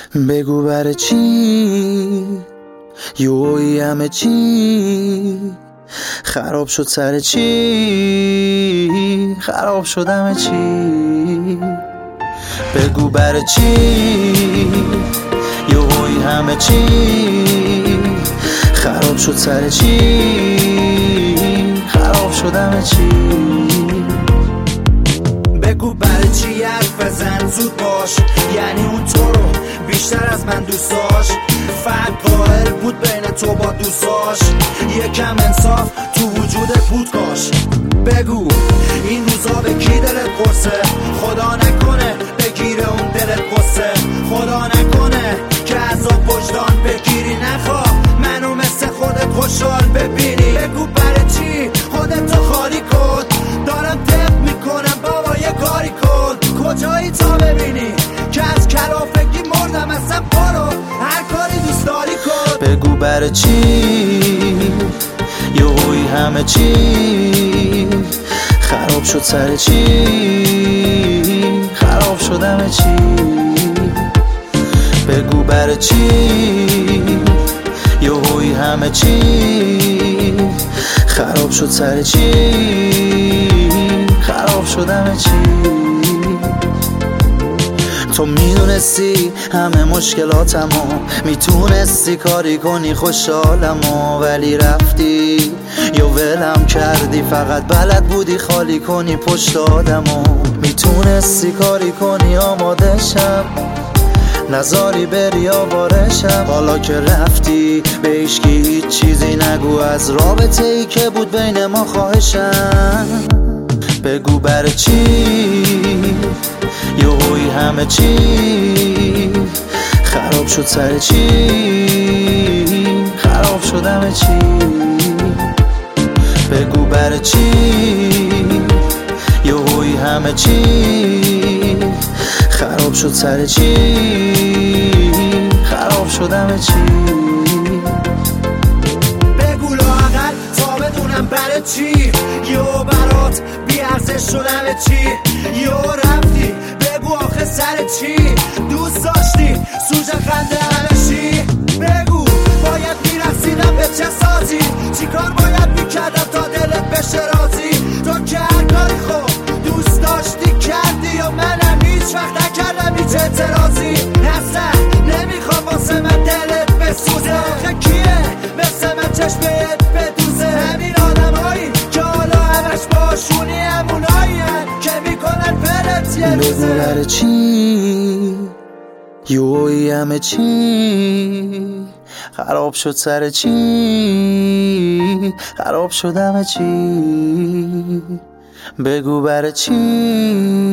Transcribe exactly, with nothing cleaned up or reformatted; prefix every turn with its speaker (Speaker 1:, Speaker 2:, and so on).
Speaker 1: بگو برای چی یوی همه چی خراب شد، سر چی خراب شد همه چی. بگو برای چی یوی همه چی خراب شد، سر چی خراب شد همه چی.
Speaker 2: بگو برای چی حرف بزن زود باش، یعنی اون تو رو بیشتر از من دوست داشت. فرق قائل بود بین تو با دوستاش، یکم انصاف تو وجودت بود کاش. بگو این روزا به کی دلت قرصه، خدا نکنه بگیره اون دلت قصه. خدا نکنه که عذاب وجدان بگیری، نخواه منو مثل خودت خوشحال ببینی. بگو برای چی خودتو خالی کن، دارم دق میکنم بابا یه کاری کن. کجایی تا ببینی که از کلافگی مردم، اصلا برو هر کاری دوست داری کن.
Speaker 1: بگو برای چی یوی همه چی خراب شد، سر چی خراب شد همه چی. بگو برای چی یوی همه چی خراب شد، سر چی خراب شد همه چی. تو میدونستی همه مشکلاتمو، میتونستی کاری کنی خوشحالمو، ولی رفتی یا ولم کردی، فقط بلد بودی خالی کنی پشت آدمو. میتونستی کاری کنی آمادشم، نزاری بری آوارشم. حالا که رفتی به هیچکی هیچ چیزی نگو از رابطه ای که بود بین ما، خواهشم. بگو برای چی یوی همه چی خراب شد، سر چی خراب شد همه چی. بگو برای چی یوی همه چی خراب شد، سر چی خراب شد همه چی.
Speaker 2: بگو لااقل تا بدونم برای چی یو برات بی ارزش شد همه چی. یو رفتی بگو آخه سر چی، دوست داشتی سوژه خنده همه چی. بگو باید میرسیدم به چه سازی، چی کار باید میکردم تا دلت بشه راضی. تو که هر کاری خوب دوست داشتی کردی، یا منم هیچ وقت نکردم هیچ اعتراضی. اصلا نمیخوام واسه من دلت بسوزه، آخه کیه مثل من چشمت بدوزه. همین آدم هایی که حالا همش باشونی همونایی که میکنن پرت یه روزه.
Speaker 1: بگو برای چی یوی همه چی خراب شد، سر چی خراب شد همه چی. بگو برای چی